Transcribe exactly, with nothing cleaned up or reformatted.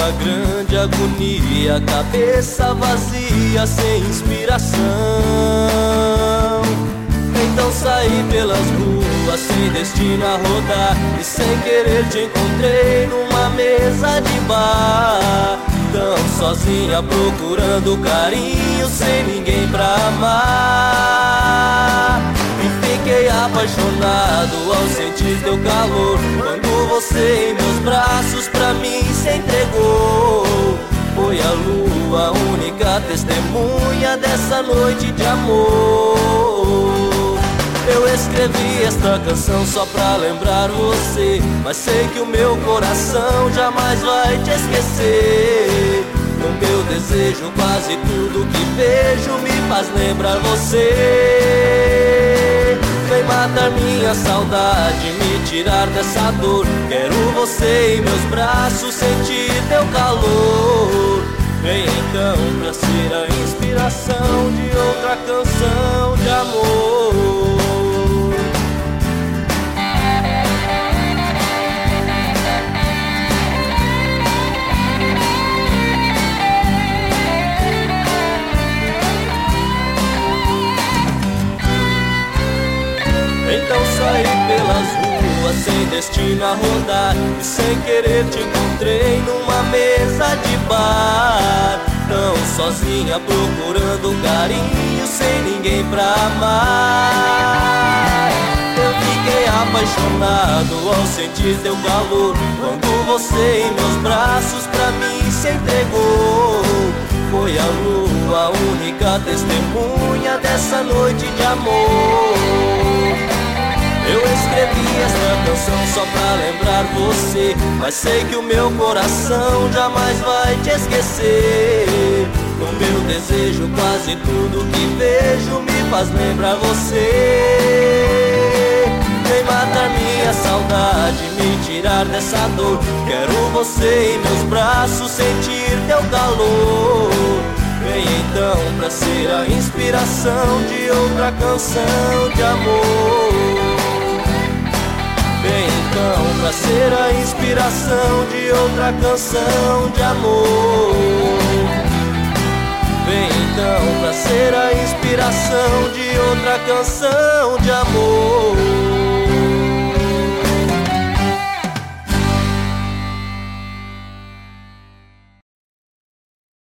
uma grande agonia, cabeça vazia, sem inspiração. Então saí pelas ruas, sem destino a rodar, e sem querer te encontrei numa mesa de bar. Tão sozinha procurando carinho, sem ninguém pra amar. E fiquei apaixonado ao sentir teu calor, quando você em meus braços pra mim se entregou. Foi a lua a única testemunha dessa noite de amor. Eu escrevi esta canção só pra lembrar você, mas sei que o meu coração jamais vai te esquecer. No meu desejo quase tudo que vejo me faz lembrar você. Vem matar minha saudade, me tirar dessa dor. Quero você em meus braços, sentir teu calor. Vem então pra ser a inspiração de outra canção de amor. Então saí pelas ruas, sem destino a rodar, e sem querer te encontrei numa mesa de bar. Tão sozinha procurando carinho, sem ninguém pra amar. Eu fiquei apaixonado ao sentir teu calor, quando você em meus braços pra mim se entregou. Foi a lua a única testemunha dessa noite de amor. Eu escrevi esta canção só pra lembrar você, mas sei que o meu coração jamais vai te esquecer. No meu desejo quase tudo que vejo me faz lembrar você. Vem matar minha saudade, me tirar dessa dor. Quero você em meus braços, sentir teu calor. Vem então pra ser a inspiração de outra canção de amor. Vem então pra ser a inspiração de outra canção de amor. Vem então pra ser a inspiração de outra canção de amor.